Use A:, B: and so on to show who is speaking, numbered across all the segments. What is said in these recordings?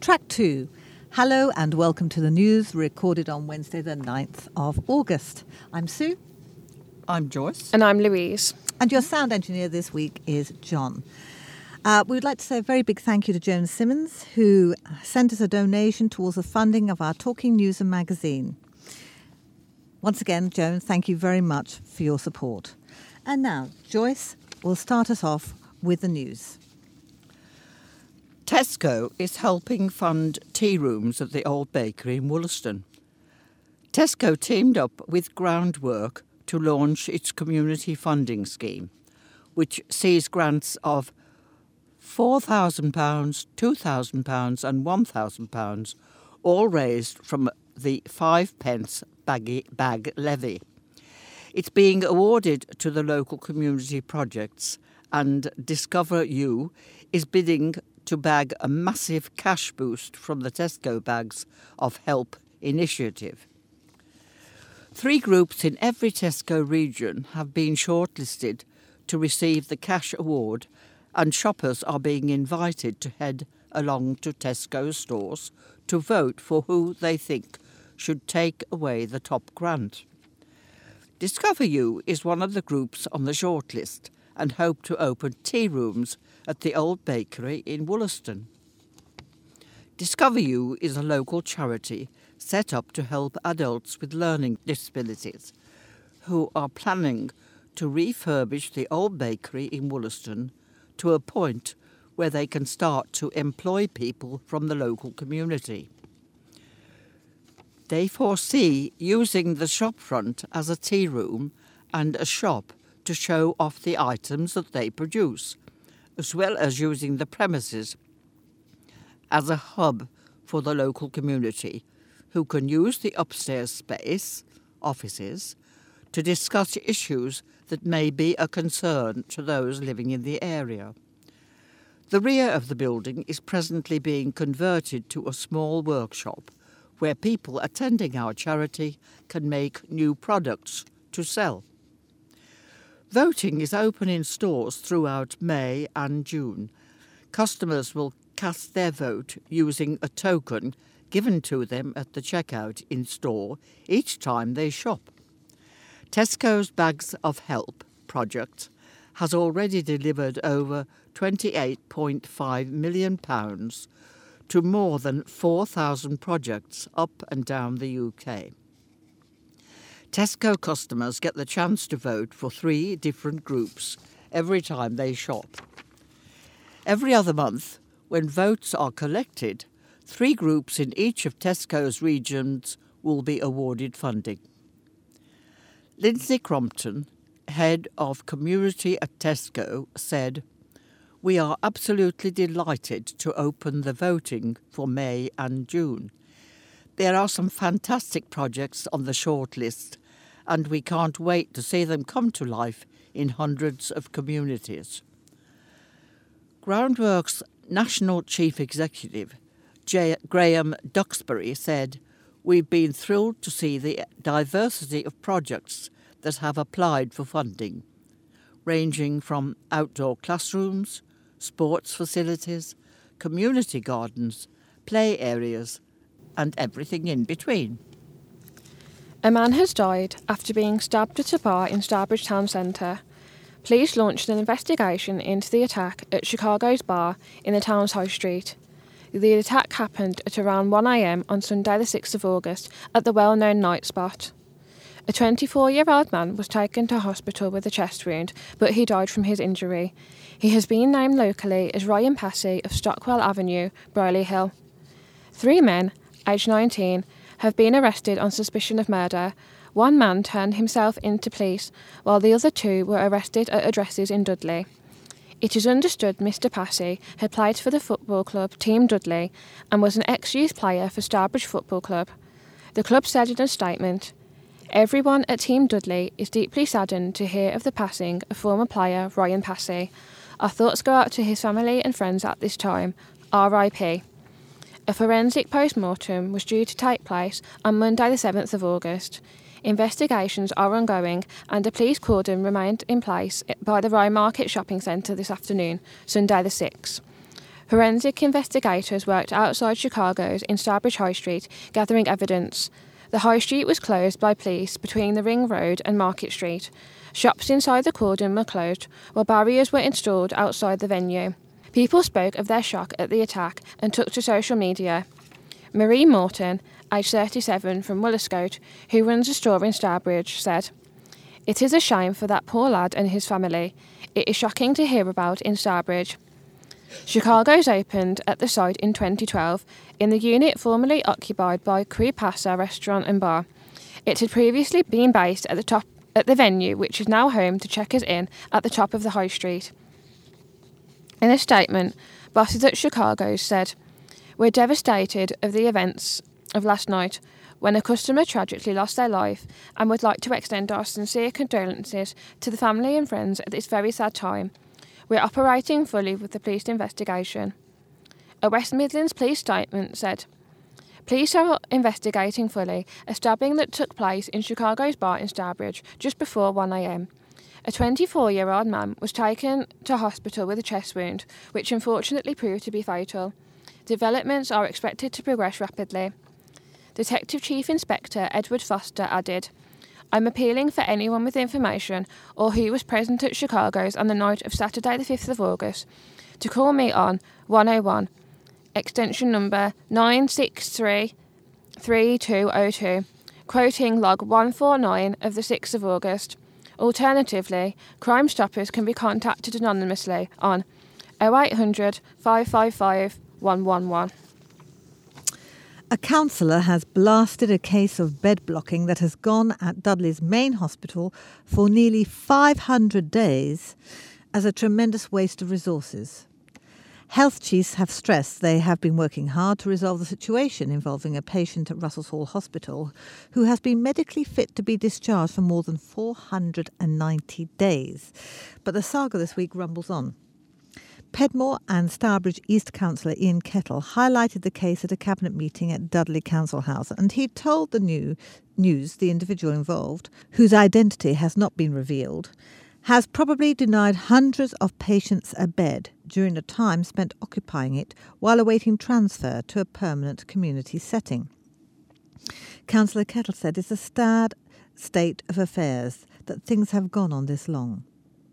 A: Track 2. Hello and welcome to the news recorded on Wednesday the 9th of August. I'm Sue.
B: I'm Joyce.
C: And I'm Louise.
A: And your sound engineer this week is John. We would like to say a very big thank you to Joan Simmons, who sent us a donation towards the funding of our Talking News and magazine. Once again, Joan, thank you very much for your support. And now, Joyce will start us off with the news.
B: Tesco is helping fund tea rooms at the Old Bakery in Wollaston. Tesco teamed up with Groundwork to launch its community funding scheme, which sees grants of £4,000, £2,000 and £1,000, all raised from the 5p bag levy. It's being awarded to the local community projects, and Discover You is bidding to bag a massive cash boost from the Tesco Bags of Help initiative. 3 groups in every Tesco region have been shortlisted to receive the cash award, and shoppers are being invited to head along to Tesco stores to vote for who they think should take away the top grant. Discover You is one of the groups on the shortlist and hope to open tea rooms at the Old Bakery in Wollaston. Discover You is a local charity set up to help adults with learning disabilities who are planning to refurbish the Old Bakery in Wollaston to a point where they can start to employ people from the local community. They foresee using the shopfront as a tea room and a shop to show off the items that they produce, as well as using the premises as a hub for the local community, who can use the upstairs space, offices, to discuss issues that may be a concern to those living in the area. The rear of the building is presently being converted to a small workshop where people attending our charity can make new products to sell. Voting is open in stores throughout May and June. Customers will cast their vote using a token given to them at the checkout in store each time they shop. Tesco's Bags of Help project has already delivered over £28.5 million to more than 4,000 projects up and down the UK. Tesco customers get the chance to vote for 3 different groups every time they shop. Every other month, when votes are collected, 3 groups in each of Tesco's regions will be awarded funding. Lindsay Crompton, head of community at Tesco, said, "We are absolutely delighted to open the voting for May and June. There are some fantastic projects on the shortlist, and we can't wait to see them come to life in hundreds of communities." Groundwork's National Chief Executive, Graham Duxbury, said, "We've been thrilled to see the diversity of projects that have applied for funding, ranging from outdoor classrooms, sports facilities, community gardens, play areas, and everything in between."
C: A man has died after being stabbed at a bar in Starbridge Town Centre. Police launched an investigation into the attack at Chicago's bar in the town's high street. The attack happened at around 1 a.m. on Sunday the 6th of August at the well-known Night Spot. A 24-year-old man was taken to hospital with a chest wound, but he died from his injury. He has been named locally as Ryan Passy of Stockwell Avenue, Brierley Hill. 3 men, aged 19, have been arrested on suspicion of murder. 1 man turned himself into police, while the other 2 were arrested at addresses in Dudley. It is understood Mr. Passy had played for the football club Team Dudley and was an ex-youth player for Starbridge Football Club. The club said in a statement, "Everyone at Team Dudley is deeply saddened to hear of the passing of former player Ryan Passy. Our thoughts go out to his family and friends at this time. R.I.P. A forensic post-mortem was due to take place on Monday the 7th of August. Investigations are ongoing and a police cordon remained in place by the Rye Market Shopping Centre this afternoon, Sunday the 6th. Forensic investigators worked outside Chicago's in Starbridge High Street, gathering evidence. The High Street was closed by police between the Ring Road and Market Street. Shops inside the cordon were closed, while barriers were installed outside the venue. People spoke of their shock at the attack and took to social media. Marie Morton, aged 37, from Woollescote, who runs a store in Starbridge, said, "It is a shame for that poor lad and his family. It is shocking to hear about in Starbridge." Chicago's opened at the site in 2012 in the unit formerly occupied by Cru Passa Restaurant and Bar. It had previously been based at the venue, which is now home to Checkers Inn at the top of the High Street. In a statement, bosses at Chicago's said, "We're devastated of the events of last night when a customer tragically lost their life and would like to extend our sincere condolences to the family and friends at this very sad time. We're operating fully with the police investigation." A West Midlands police statement said, "Police are investigating fully a stabbing that took place in Chicago's bar in Starbridge just before 1 a.m. A 24-year-old man was taken to hospital with a chest wound, which unfortunately proved to be fatal. Developments are expected to progress rapidly." Detective Chief Inspector Edward Foster added, "I'm appealing for anyone with information or who was present at Chicago's on the night of Saturday the 5th of August to call me on 101, extension number 963-3202, quoting log 149 of the 6th of August. Alternatively, Crime Stoppers can be contacted anonymously on 0800 555 111.
A: A counsellor has blasted a case of bed blocking that has gone at Dudley's main hospital for nearly 500 days as a tremendous waste of resources. Health chiefs have stressed they have been working hard to resolve the situation involving a patient at Russell's Hall Hospital who has been medically fit to be discharged for more than 490 days. But the saga this week rumbles on. Pedmore and Starbridge East Councillor Ian Kettle highlighted the case at a cabinet meeting at Dudley Council House, and he told the news the individual involved, whose identity has not been revealed, has probably denied hundreds of patients a bed during the time spent occupying it while awaiting transfer to a permanent community setting. Councillor Kettle said it's a sad state of affairs that things have gone on this long.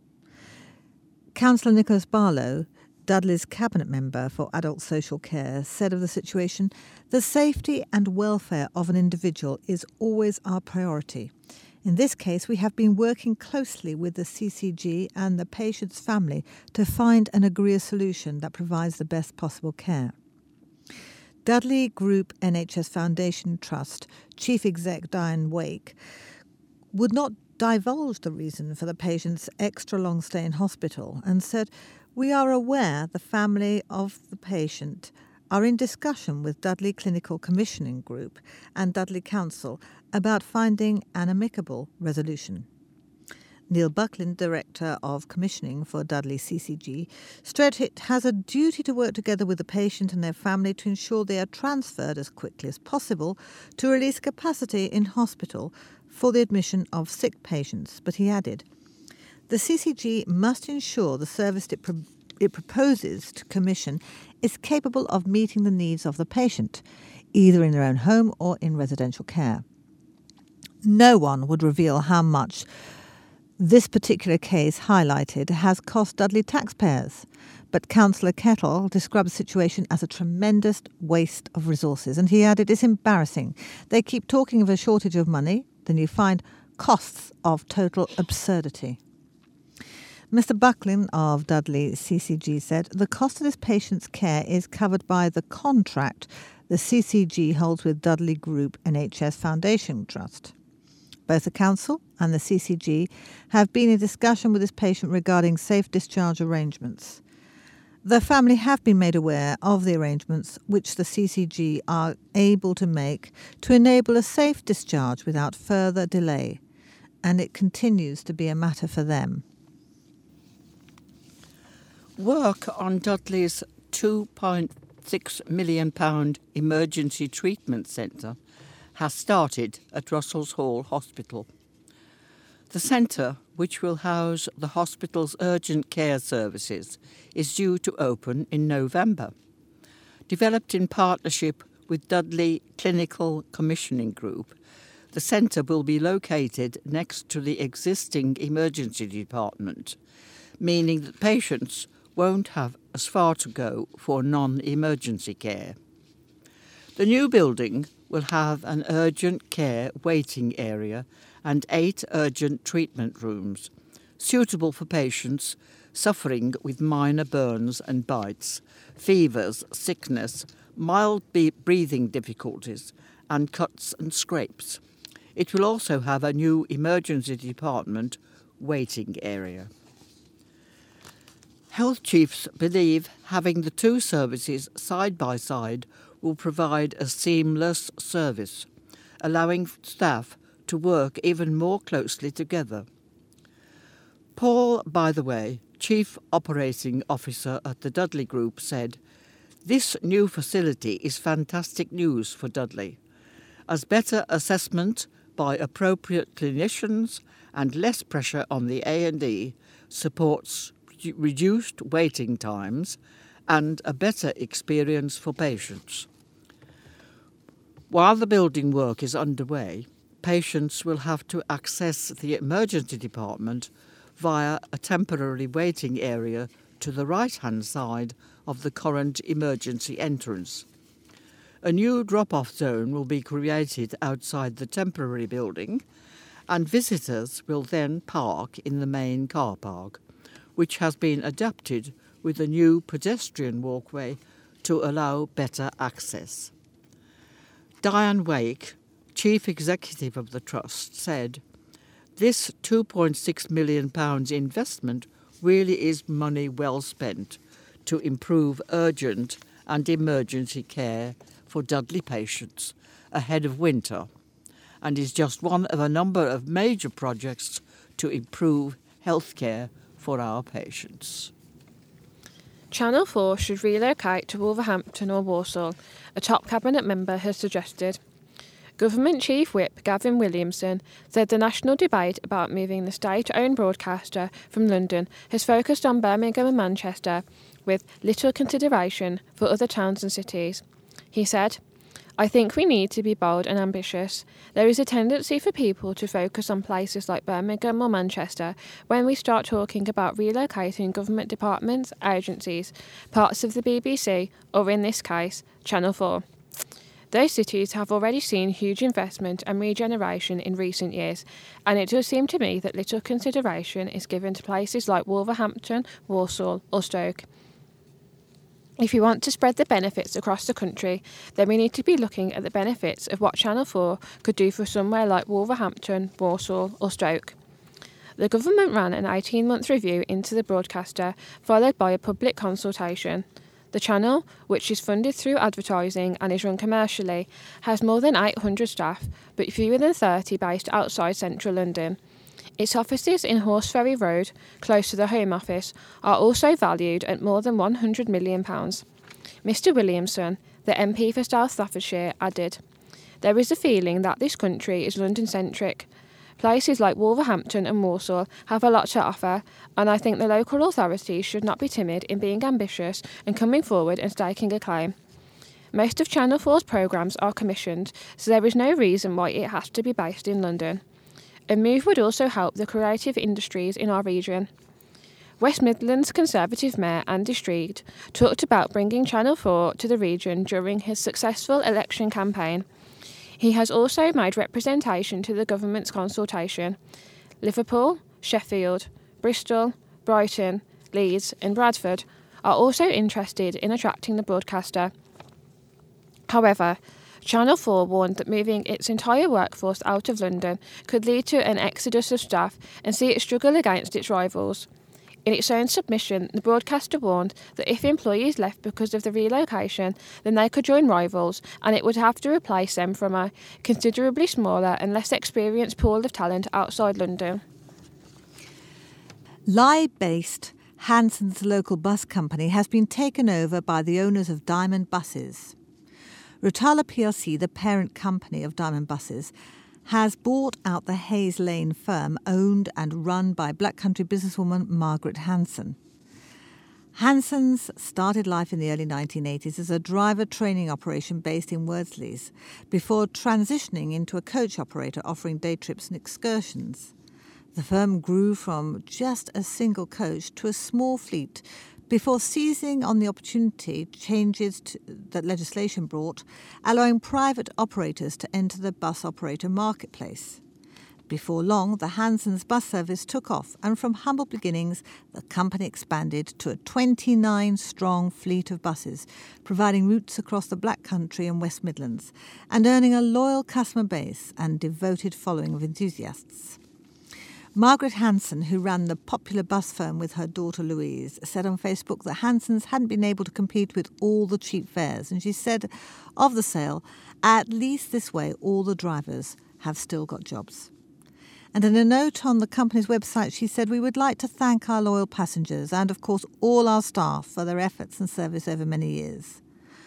A: Councillor Nicholas Barlow, Dudley's cabinet member for adult social care, said of the situation, "The safety and welfare of an individual is always our priority. In this case, we have been working closely with the CCG and the patient's family to find and agree a solution that provides the best possible care." Dudley Group NHS Foundation Trust Chief Exec Diane Wake would not divulge the reason for the patient's extra long stay in hospital and said, "We are aware the family of the patient are in discussion with Dudley Clinical Commissioning Group and Dudley Council about finding an amicable resolution." Neil Buckland, Director of Commissioning for Dudley CCG, stressed it has a duty to work together with the patient and their family to ensure they are transferred as quickly as possible to release capacity in hospital for the admission of sick patients. But he added, "The CCG must ensure the service it proposes to commission is capable of meeting the needs of the patient, either in their own home or in residential care." No one would reveal how much this particular case highlighted has cost Dudley taxpayers, but Councillor Kettle described the situation as a tremendous waste of resources, and he added, "It's embarrassing. They keep talking of a shortage of money, then you find costs of total absurdity." Mr. Buckland of Dudley CCG said, "The cost of this patient's care is covered by the contract the CCG holds with Dudley Group NHS Foundation Trust. Both the Council and the CCG have been in discussion with this patient regarding safe discharge arrangements. The family have been made aware of the arrangements which the CCG are able to make to enable a safe discharge without further delay, and it continues to be a matter for them."
B: Work on Dudley's £2.6 million emergency treatment centre has started at Russell's Hall Hospital. The centre, which will house the hospital's urgent care services, is due to open in November. Developed in partnership with Dudley Clinical Commissioning Group, the centre will be located next to the existing emergency department, meaning that patients won't have as far to go for non-emergency care. The new building will have an urgent care waiting area and 8 urgent treatment rooms, suitable for patients suffering with minor burns and bites, fevers, sickness, mild breathing difficulties, and cuts and scrapes. It will also have a new emergency department waiting area. Health chiefs believe having the two services side by side will provide a seamless service, allowing staff to work even more closely together. Paul, by the way, Chief Operating Officer at the Dudley Group, said, "This new facility is fantastic news for Dudley, as better assessment by appropriate clinicians and less pressure on the A&E supports reduced waiting times and a better experience for patients." While the building work is underway, patients will have to access the emergency department via a temporary waiting area to the right-hand side of the current emergency entrance. A new drop-off zone will be created outside the temporary building, and visitors will then park in the main car park, which has been adapted with a new pedestrian walkway to allow better access. Diane Wake, Chief Executive of the Trust, said, "This £2.6 million investment really is money well spent to improve urgent and emergency care for Dudley patients ahead of winter, and is just one of a number of major projects to improve healthcare for our patients."
C: Channel 4 should relocate to Wolverhampton or Walsall, a top cabinet member has suggested. Government Chief Whip Gavin Williamson said the national debate about moving the state-owned broadcaster from London has focused on Birmingham and Manchester, with little consideration for other towns and cities. He said, "I think we need to be bold and ambitious. There is a tendency for people to focus on places like Birmingham or Manchester when we start talking about relocating government departments, agencies, parts of the BBC, or in this case, Channel 4. Those cities have already seen huge investment and regeneration in recent years, and it does seem to me that little consideration is given to places like Wolverhampton, Walsall, or Stoke. If we want to spread the benefits across the country, then we need to be looking at the benefits of what Channel 4 could do for somewhere like Wolverhampton, Walsall or Stoke." The government ran an 18-month review into the broadcaster, followed by a public consultation. The channel, which is funded through advertising and is run commercially, has more than 800 staff, but fewer than 30 based outside central London. Its offices in Horseferry Road, close to the Home Office, are also valued at more than £100 million. Mr Williamson, the MP for South Staffordshire, added, "There is a feeling that this country is London-centric. Places like Wolverhampton and Walsall have a lot to offer, and I think the local authorities should not be timid in being ambitious and coming forward and staking a claim. Most of Channel 4's programmes are commissioned, so there is no reason why it has to be based in London. A move would also help the creative industries in our region." West Midlands Conservative Mayor Andy Street talked about bringing Channel 4 to the region during his successful election campaign. He has also made representation to the government's consultation. Liverpool, Sheffield, Bristol, Brighton, Leeds and Bradford are also interested in attracting the broadcaster. However, Channel 4 warned that moving its entire workforce out of London could lead to an exodus of staff and see it struggle against its rivals. In its own submission, the broadcaster warned that if employees left because of the relocation, then they could join rivals and it would have to replace them from a considerably smaller and less experienced pool of talent outside London.
A: Lye-based Hanson's local bus company has been taken over by the owners of Diamond Buses. Rutala plc, the parent company of Diamond Buses, has bought out the Hayes Lane firm owned and run by Black Country businesswoman Margaret Hanson. Hanson's started life in the early 1980s as a driver training operation based in Wordsleys, before transitioning into a coach operator offering day trips and excursions. The firm grew from just a single coach to a small fleet before seizing on the opportunity changes that legislation brought, allowing private operators to enter the bus operator marketplace. Before long, the Hanson's bus service took off, and from humble beginnings, the company expanded to a 29-strong fleet of buses, providing routes across the Black Country and West Midlands, and earning a loyal customer base and devoted following of enthusiasts. Margaret Hanson, who ran the popular bus firm with her daughter Louise, said on Facebook that Hanson's hadn't been able to compete with all the cheap fares, and she said of the sale, "At least this way all the drivers have still got jobs." And in a note on the company's website, she said, "We would like to thank our loyal passengers and, of course, all our staff for their efforts and service over many years."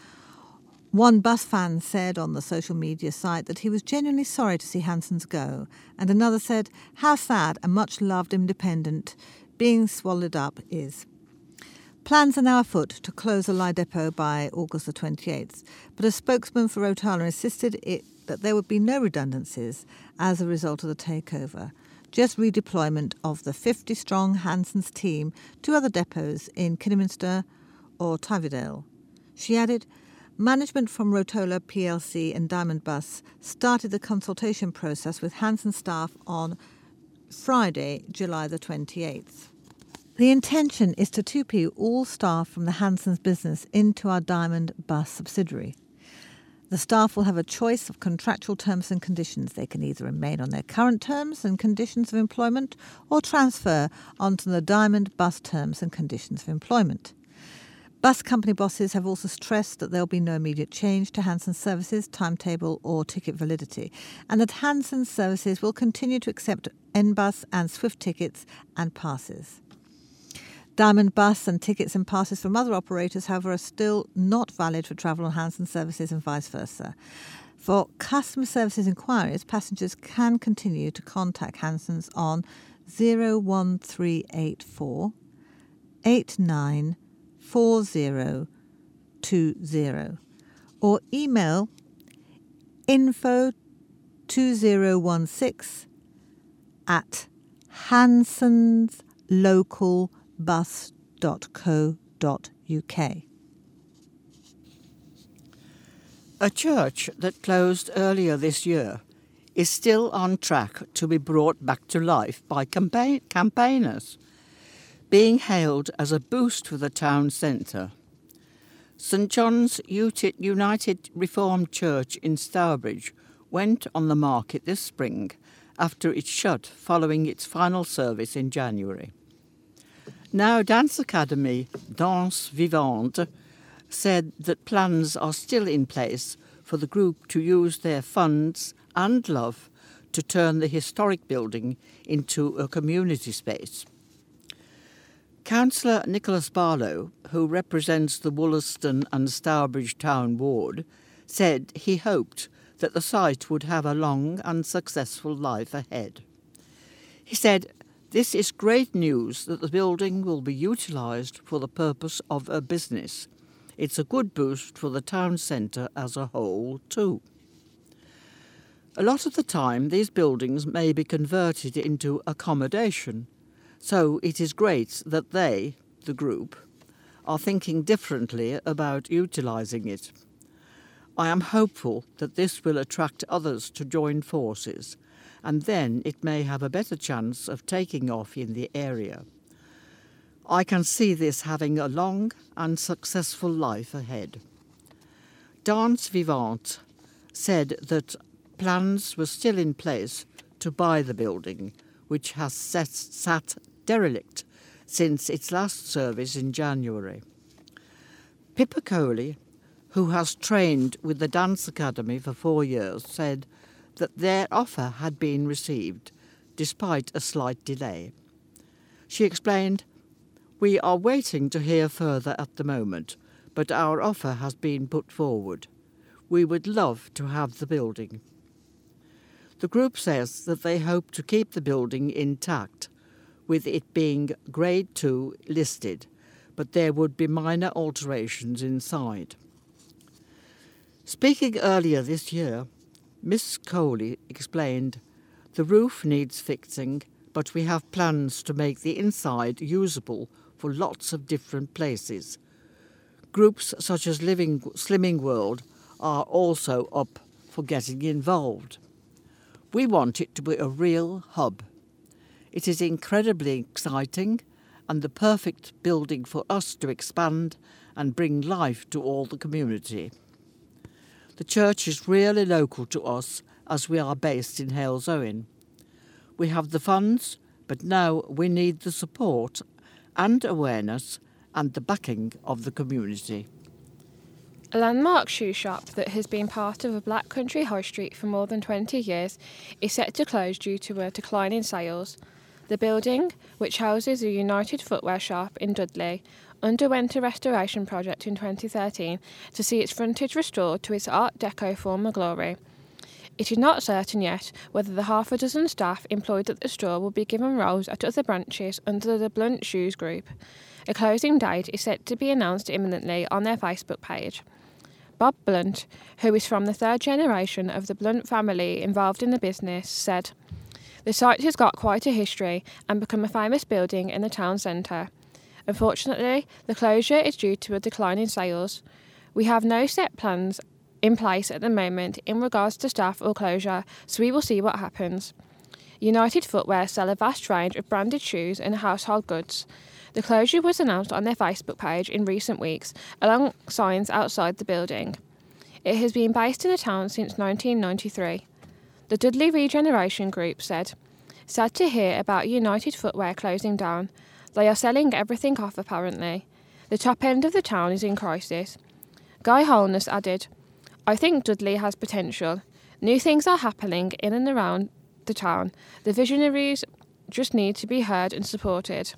A: One bus fan said on the social media site that he was genuinely sorry to see Hanson's go, and another said, "How sad a much-loved independent being swallowed up is." Plans are now afoot to close the Lye depot by August the 28th, but a spokesman for Rotala insisted that there would be no redundancies as a result of the takeover, just redeployment of the 50-strong Hanson's team to other depots in Kidderminster or Tividale. She added, "Management from Rotala plc and Diamond Bus started the consultation process with Hanson staff on Friday, July the 28th. The intention is to 2P all staff from the Hanson's business into our Diamond Bus subsidiary. The staff will have a choice of contractual terms and conditions. They can either remain on their current terms and conditions of employment or transfer onto the Diamond Bus terms and conditions of employment." Bus company bosses have also stressed that there will be no immediate change to Hanson's services, timetable or ticket validity, and that Hanson's services will continue to accept N-Bus and Swift tickets and passes. Diamond Bus and tickets and passes from other operators, however, are still not valid for travel on Hanson services and vice versa. For customer services inquiries, passengers can continue to contact Hanson's on 01384 894020 or email info2016@hansonslocal.bus.co.uk.
B: A church that closed earlier this year is still on track to be brought back to life by campaigners, being hailed as a boost for the town centre. St John's United Reformed Church in Stourbridge went on the market this spring after it shut following its final service in January. Now Dance Academy Danse Vivante said that plans are still in place for the group to use their funds and love to turn the historic building into a community space. Councillor Nicholas Barlow, who represents the Wollaston and Stourbridge Town Ward, said he hoped that the site would have a long and successful life ahead. He said, "This is great news that the building will be utilised for the purpose of a business. It's a good boost for the town centre as a whole too." A lot of the time these buildings may be converted into accommodation, so it is great that they, the group, are thinking differently about utilising it. I am hopeful that this will attract others to join forces, and then it may have a better chance of taking off in the area. I can see this having a long and successful life ahead. Danse Vivante said that plans were still in place to buy the building, which has sat derelict since its last service in January. Pippa Coley, who has trained with the Dance Academy for 4 years, said that their offer had been received, despite a slight delay. She explained, "We are waiting to hear further at the moment, but our offer has been put forward. We would love to have the building." The group says that they hope to keep the building intact, with it being Grade 2 listed, but there would be minor alterations inside. Speaking earlier this year, Miss Coley explained, "The roof needs fixing, but we have plans to make the inside usable for lots of different places. Groups such as Slimming World are also up for getting involved. We want it to be a real hub. It is incredibly exciting and the perfect building for us to expand and bring life to all the community. The church is really local to us as we are based in Halesowen. We have the funds, but now we need the support and awareness and the backing of the community."
C: A landmark shoe shop that has been part of a Black Country high street for more than 20 years is set to close due to a decline in sales. The building, which houses a United Footwear shop in Dudley, underwent a restoration project in 2013 to see its frontage restored to its Art Deco former glory. It is not certain yet whether the half a dozen staff employed at the store will be given roles at other branches under the Blunt Shoes Group. A closing date is set to be announced imminently on their Facebook page. Bob Blunt, who is from the third generation of the Blunt family involved in the business, said, "The site has got quite a history and become a famous building in the town centre. Unfortunately, the closure is due to a decline in sales. We have no set plans in place at the moment in regards to staff or closure, so we will see what happens. United Footwear sell a vast range of branded shoes and household goods. The closure was announced on their Facebook page in recent weeks, along signs outside the building. It has been based in the town since 1993. The Dudley Regeneration Group said, "Sad to hear about United Footwear closing down. They are selling everything off apparently. The top end of the town is in crisis." Guy Holness added, "I think Dudley has potential. New things are happening in and around the town. The visionaries just need to be heard and supported."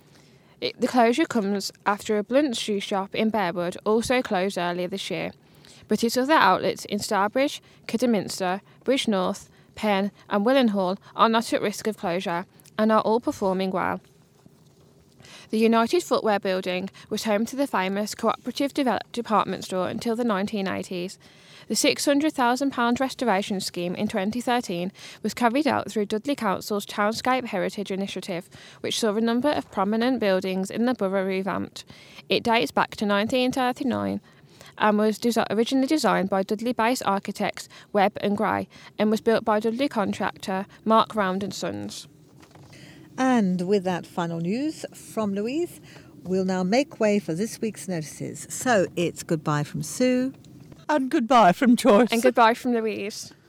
C: The closure comes after a Blunt shoe shop in Bearwood also closed earlier this year, but its other outlets in Stourbridge, Kidderminster, Bridgnorth, Penn and Willenhall are not at risk of closure and are all performing well. The United Footwear building was home to the famous cooperative department store until the 1980s. The £600,000 restoration scheme in 2013 was carried out through Dudley Council's Townscape Heritage Initiative, which saw a number of prominent buildings in the borough revamped. It dates back to 1939 and was originally designed by Dudley-based architects Webb and Gray and was built by Dudley contractor Mark Round and Sons.
A: And with that final news from Louise, we'll now make way for this week's notices. So it's goodbye from Sue.
B: And goodbye from Joyce.
C: And goodbye from Louise.